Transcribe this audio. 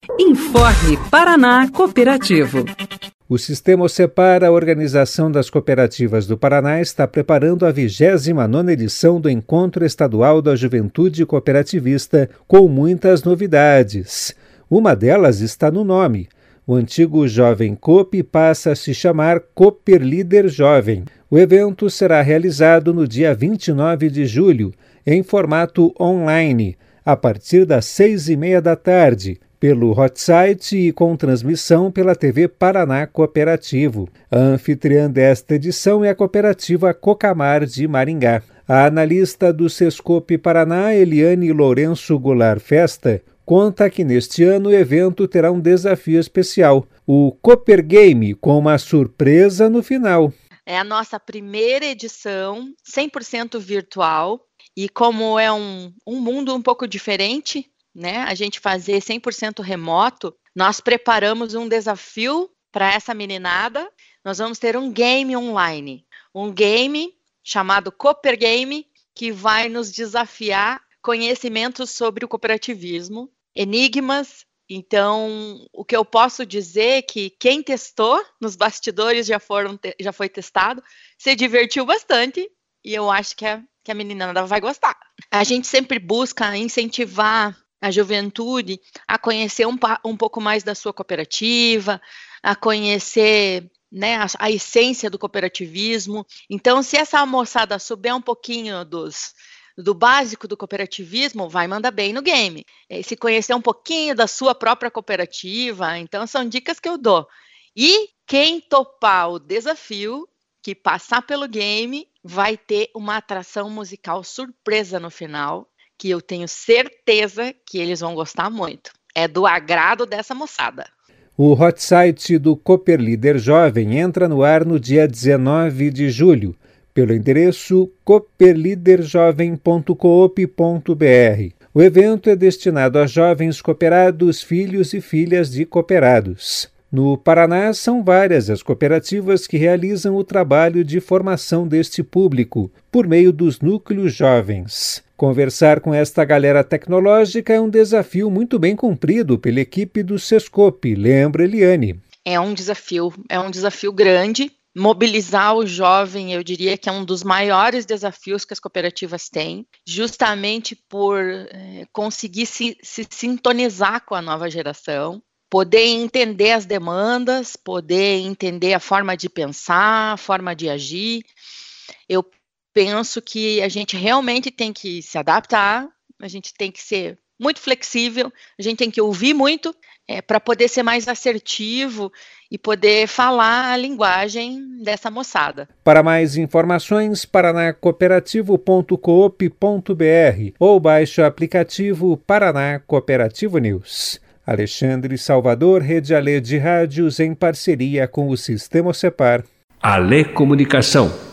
Informe Paraná Cooperativo. O Sistema OCEPAR, a Organização das Cooperativas do Paraná, está preparando a 29ª edição do Encontro Estadual da Juventude Cooperativista, com muitas novidades. Uma delas está no nome. O antigo Jovem Coop passa a se chamar Cooper Líder Jovem. O evento será realizado no dia 29 de julho, em formato online, a partir das 6h30 da tarde, pelo hot site e com transmissão pela TV Paraná Cooperativo. A anfitriã desta edição é a cooperativa Cocamar de Maringá. A analista do Sescope Paraná, Eliane Lourenço Goulart Festa, conta que neste ano o evento terá um desafio especial, o Cooper Game, com uma surpresa no final. É a nossa primeira edição, 100% virtual, e como é um mundo um pouco diferente, né, a gente fazer 100% remoto, nós preparamos um desafio para essa meninada. Nós vamos ter um game online, um game chamado Cooper Game, que vai nos desafiar conhecimentos sobre o cooperativismo, enigmas. Então, o que eu posso dizer é que quem testou nos bastidores já foi testado, se divertiu bastante, e eu acho que a meninada vai gostar. A gente sempre busca incentivar a juventude a conhecer um pouco mais da sua cooperativa, a conhecer, né, a essência do cooperativismo. Então, se essa moçada souber um pouquinho do básico do cooperativismo, vai mandar bem no game. Se conhecer um pouquinho da sua própria cooperativa, então são dicas que eu dou. E quem topar o desafio, que passar pelo game, vai ter uma atração musical surpresa no final, que eu tenho certeza que eles vão gostar muito. É do agrado dessa moçada. O hot site do Cooper Líder Jovem entra no ar no dia 19 de julho, pelo endereço cooperliderjovem.coop.br. O evento é destinado a jovens cooperados, filhos e filhas de cooperados. No Paraná, são várias as cooperativas que realizam o trabalho de formação deste público, por meio dos núcleos jovens. Conversar com esta galera tecnológica é um desafio muito bem cumprido pela equipe do Sescope, lembra Eliane. É um desafio grande. Mobilizar o jovem, eu diria que é um dos maiores desafios que as cooperativas têm, justamente por conseguir se sintonizar com a nova geração, poder entender as demandas, poder entender a forma de pensar, a forma de agir. Eu penso que a gente realmente tem que se adaptar, a gente tem que ser muito flexível, a gente tem que ouvir muito para poder ser mais assertivo e poder falar a linguagem dessa moçada. Para mais informações, paranacooperativo.coop.br ou baixe o aplicativo Paraná Cooperativo News. Alexandre Salvador, Rede Alê de Rádios, em parceria com o Sistema OCEPAR. Alê Comunicação.